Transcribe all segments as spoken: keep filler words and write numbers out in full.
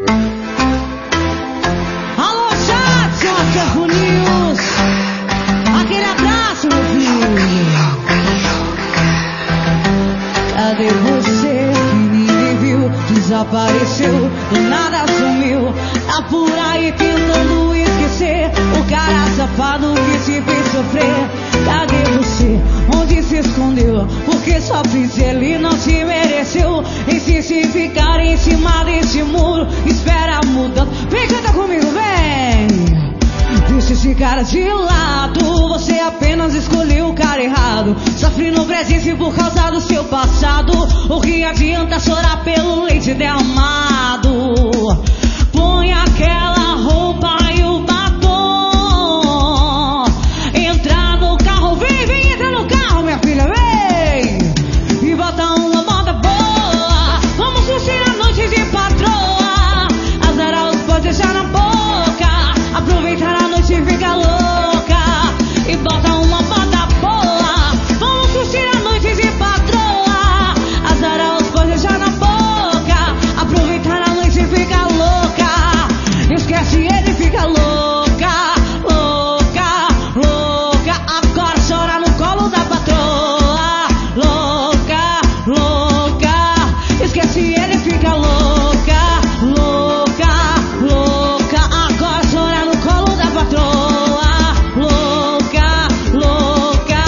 Alô, chat, Acervo News. Aquele abraço, meu filho. Cadê você que ninguém viu? Desapareceu, do nada sumiu. Tá por aí tentando esquecer o cara safado que te fez sofrer. Cadê você? Onde se escondeu? Porque só fiz ele não te mereceu. Insiste em ficar em cima desse muro. Espera a mudança. Vem, canta comigo, vem. Deixa esse cara de lado. Você apenas escolheu o cara errado. Sofre no presente por causa do seu passado. O que adianta chorar pelo leite derramado? Põe aquela roupa e o batom. Entra no carro, vem, vem, entra no carro, minha filha, vem. E bota uma moda boa. Vamos curtir a noite de patroa. Azarar os pode deixar na boca. Aproveitar a noite e ficar louca. E bota uma moda boa. Vamos curtir a noite de patroa. Azarar os pode deixar na boca. Aproveitar a noite e ficar louca. Esquece ele e fica louca, louca, louca. Agora chora no colo da patroa. Louca, louca. Esquece ele e fica louca, louca, louca. Agora chora no colo da patroa. Louca, louca.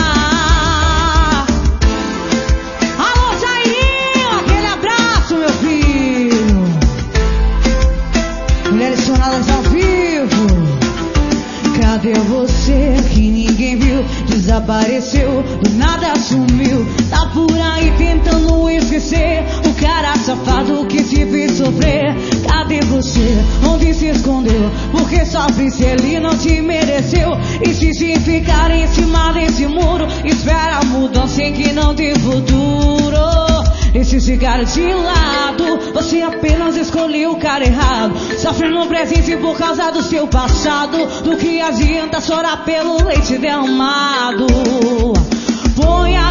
Alô, Jairinho, aquele abraço, meu filho. Mulheres sonadas ao vivo. Cadê você que ninguém viu? Desapareceu, do nada sumiu. Tá por aí tentando esquecer o cara safado que te fez sofrer. Cadê você? Onde se escondeu? Porque sofre se ele não te mereceu. Insiste em ficar em cima desse muro. Espera a mudança em que não tem futuro. Esse cigarro de lado. Você apenas escolheu o cara errado. Sofre no presente por causa do seu passado. Do que adianta chorar pelo leite derramado? Põe a